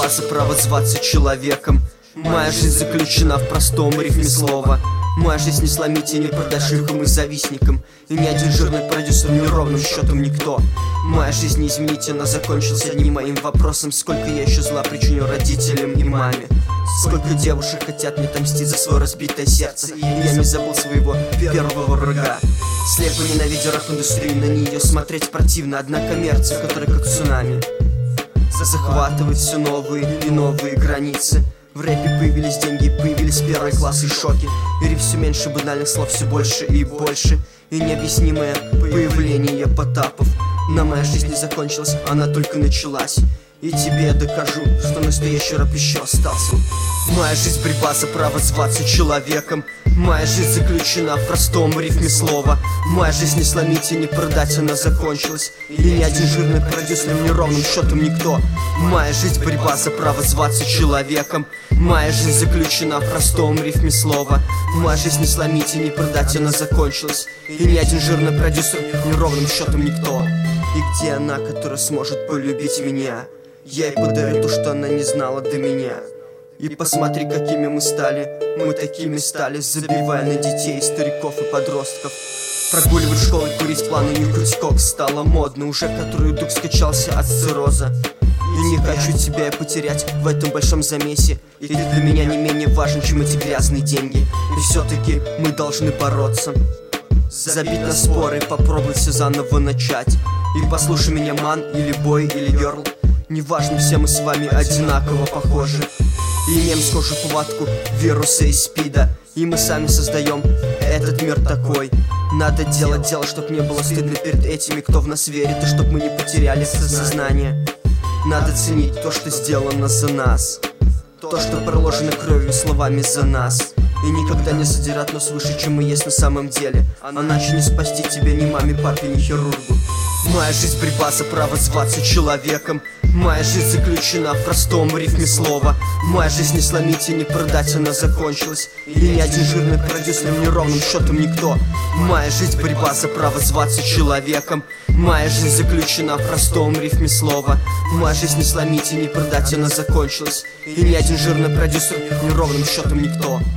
борьба за право зваться человеком. Моя жизнь заключена в простом рифме слова. Моя жизнь не сломить и не продать шлюхам и завистникам. И ни один жирный продюсер, ни ровным счетом никто. Моя жизнь не изменить, она закончилась одним моим вопросом: сколько я еще зла причиню родителям и маме. Сколько девушек хотят мне отомстить за свое разбитое сердце, и я не забыл своего первого врага. Слепо ненавидя рэп-индустрию, на нее смотреть противно. Одна коммерция, которая как цунами захватывает все новые и новые границы. В рэпе появились деньги, появились первые классы и шоки. И риф все меньше, банальных слов все больше и больше. И необъяснимое появление Потапов. Но моя жизнь не закончилась, она только началась. И тебе я докажу, что настоящий рэп еще остался. Моя жизнь борьба за право зваться человеком. Моя жизнь заключена в простом рифме слова. Моя жизнь не сломить и не продать, она закончилась. И ни один жирный продюсер, ни ровным счетом никто. Моя жизнь борьба за право зваться человеком. Моя жизнь заключена в простом рифме слова. Моя жизнь не сломить и не продать, она закончилась. И ни один жирный продюсер, ни ровным счетом никто. И где она, которая сможет полюбить меня? Я ей подарю то, что она не знала до меня. И посмотри, какими мы стали. Мы такими стали, забивая на детей, стариков и подростков. Прогуливать школу, курить планы, не круть кокс стало модно уже, который дух скачался от цирроза. И не хочу тебя потерять в этом большом замесе. И ты для меня не менее важен, чем эти грязные деньги. И все-таки мы должны бороться, забить на споры, попробовать все заново начать. И послушай меня, ман, или бой, или герл. Неважно, все мы с вами одинаково похожи. И имеем схожую повадку вируса и спида. И мы сами создаем этот мир такой. Надо делать дело, чтоб не было стыдно перед этими, кто в нас верит. И чтоб мы не потеряли сознание. Надо ценить то, что сделано за нас, то, что проложено кровью и словами за нас. И никогда не задирать нас выше, чем мы есть на самом деле. Иначе не спасти тебя ни маме, папе, ни хирургу. Моя жизнь борьба за право зваться человеком. Моя жизнь заключена в простом рифме слова. Моя жизнь не сломить и не продать, она закончилась. И ни один жирный продюсер, ни ровным счетом никто. Моя жизнь борьба за право зваться человеком. Моя жизнь заключена в простом рифме слова. Моя жизнь не сломить и не продать, она закончилась. И ни один жирный продюсер, ни ровным счетом никто.